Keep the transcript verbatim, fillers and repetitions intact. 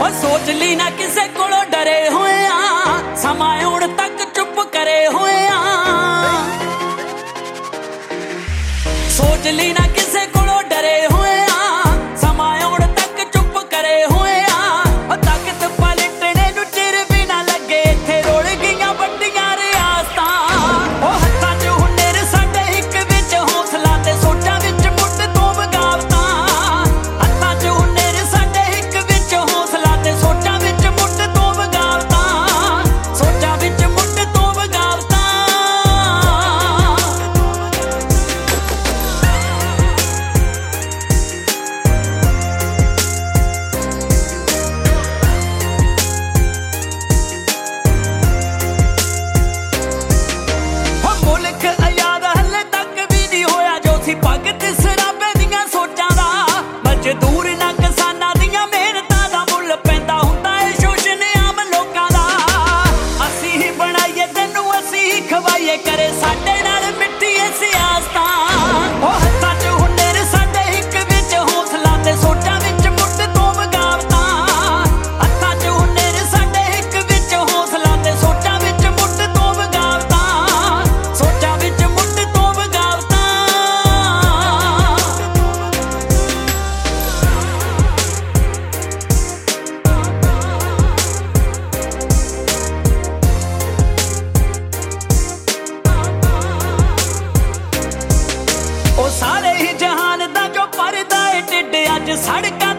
सोच ली ना किसे कोलों डरे हुए आ, समा आउण तक चुप करे हुए आ। सोच ली ना किसे कोलों डरे हुए आ, समा आउण तक चुप करे हुए आ। ताकत पलटने नूं चिर भी ना लगे, इत्थे रुल गईयां वड्डियां रियासतां। हत्थां च हुनर साडे हिक विच हौसला ते सोचां विच मुੱਢ ਤੋਂ बगावतां। हत्थां च हुनर साडे हिक विच हौसला ते सोचां विच मुੱਢ ਤੋਂ बगावतां। सोचां विच मुੱਢ ਤੋਂ बगावतां। मुल्क आजाद हले तक भी नहीं होया जो सी पग ते सराबे दियां सोचां दा। मजदूर ना किसानां दियां मेहनतां दा मुੱਲ पैंदा हुंदा है शोषण आम लोकां दा। असीं ही बनाईए तैनूं असीं ही खवाईए, करे साडे नाल मिट्टी ए सियासतां। हत्थां च हुनर साडे हिक विच हौसला ते सोचां विच मुੱਢ ਤੋਂ बगावतां। हत्थां च हुनर साडे हिक विच हौसला ते सोचां विच मुੱਢ ਤੋਂ बगावतां। सोचां विच मुੱਢ ਤੋਂ बगावतां। ओ सारे ही जहान दा जो परदा है ढिड अज सड़कां